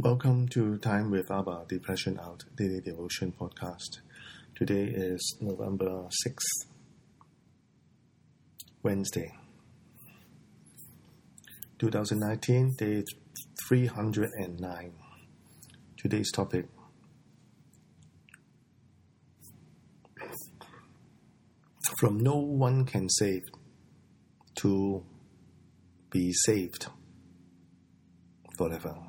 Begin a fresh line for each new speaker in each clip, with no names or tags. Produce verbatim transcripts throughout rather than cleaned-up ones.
Welcome to Time with Abba, Depression Out Daily Devotion Podcast. Today is November sixth, Wednesday, twenty nineteen, day three hundred nine. Today's topic: From no one can save to be saved forever.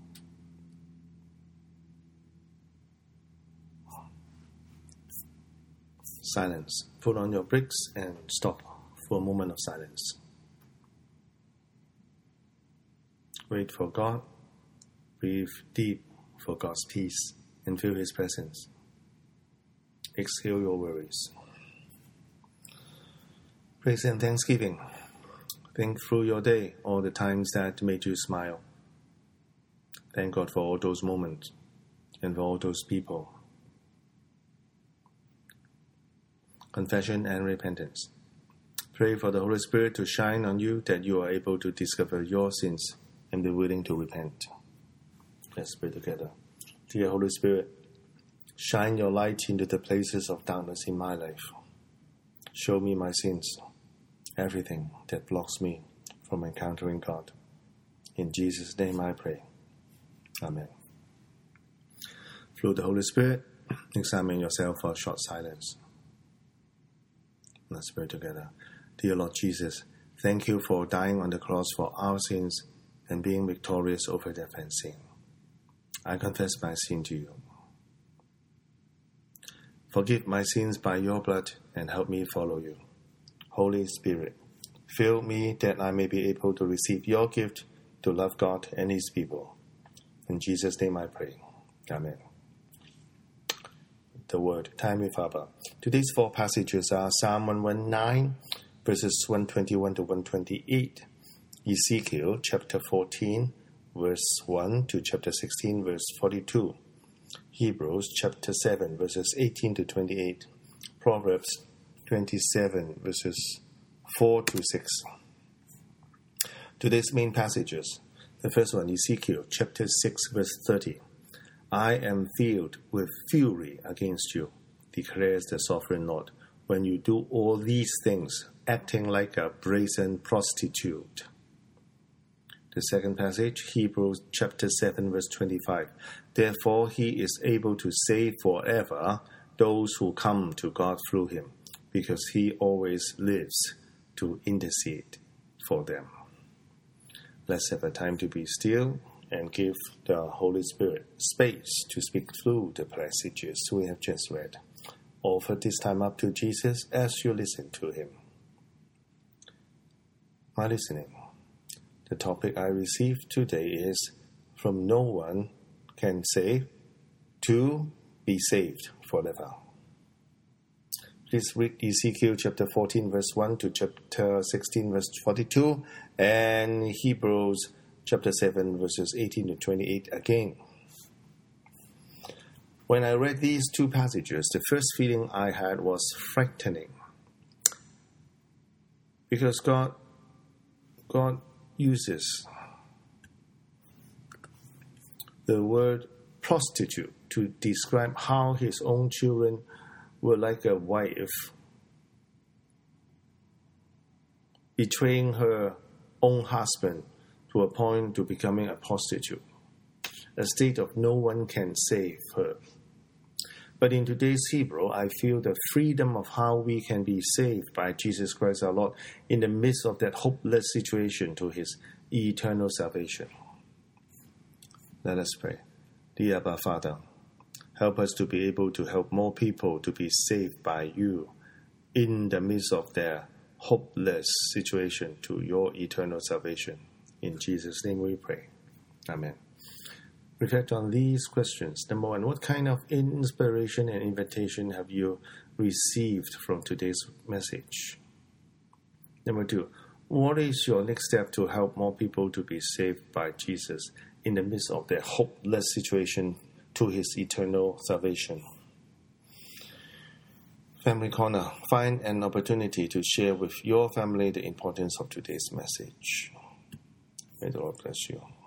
Silence. Put on your brakes and stop for a moment of silence. Wait for God. Breathe deep for God's peace and feel His presence. Exhale your worries. Praise and thanksgiving. Think through your day, all the times that made you smile. Thank God for all those moments and for all those people. Confession and repentance. Pray for the Holy Spirit to shine on you that you are able to discover your sins and be willing to repent. Let's pray together. Dear Holy Spirit, shine your light into the places of darkness in my life. Show me my sins, everything that blocks me from encountering God. In Jesus' name I pray. Amen. Through the Holy Spirit, examine yourself for a short silence. Let's pray together. Dear Lord Jesus, thank you for dying on the cross for our sins and being victorious over death and sin. I confess my sin to you. Forgive my sins by your blood and help me follow you. Holy Spirit, fill me that I may be able to receive your gift to love God and His people. In Jesus' name I pray. Amen. The word, Time with Abba. Today's four passages are Psalm one nineteen, verses one twenty-one to one twenty-eight, Ezekiel chapter fourteen, verse one to chapter sixteen, verse forty-two, Hebrews chapter seven, verses eighteen to twenty-eight, Proverbs twenty-seven, verses four to six. Today's main passages. The first one, Ezekiel chapter six, verse thirty. I am filled with fury against you, declares the sovereign Lord, when you do all these things, acting like a brazen prostitute. The second passage, Hebrews chapter seven, verse twenty-five. Therefore he is able to save forever those who come to God through him, because he always lives to intercede for them. Let's have a time to be still and give the Holy Spirit space to speak through the passages we have just read. Offer this time up to Jesus as you listen to Him. My listening. The topic I received today is From no one can save to be saved forever. Please read Ezekiel chapter fourteen, verse one to chapter sixteen, verse forty-two, and Hebrews chapter seven, verses eighteen to twenty-eight again. When I read these two passages, the first feeling I had was frightening. Because God, God uses the word prostitute to describe how His own children were like a wife betraying her own husband to a point to becoming a prostitute, a state of no one can save her. But in today's Hebrew, I feel the freedom of how we can be saved by Jesus Christ our Lord in the midst of that hopeless situation to His eternal salvation. Let us pray. Dear Abba Father, help us to be able to help more people to be saved by you in the midst of their hopeless situation to your eternal salvation. In Jesus' name we pray. Amen. Reflect on these questions. Number one, what kind of inspiration and invitation have you received from today's message? Number two, what is your next step to help more people to be saved by Jesus in the midst of their hopeless situation to His eternal salvation? Family Corner, find an opportunity to share with your family the importance of today's message. May the Lord bless you.